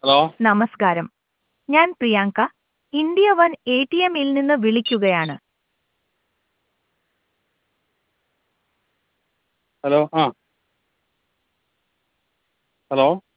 Hello. നമസ്കാരം. ഞാൻ Priyanka, India one ATMൽ നിന്ന് വിളിക്കുകയാണ്. ഹലോ. ഹലോ.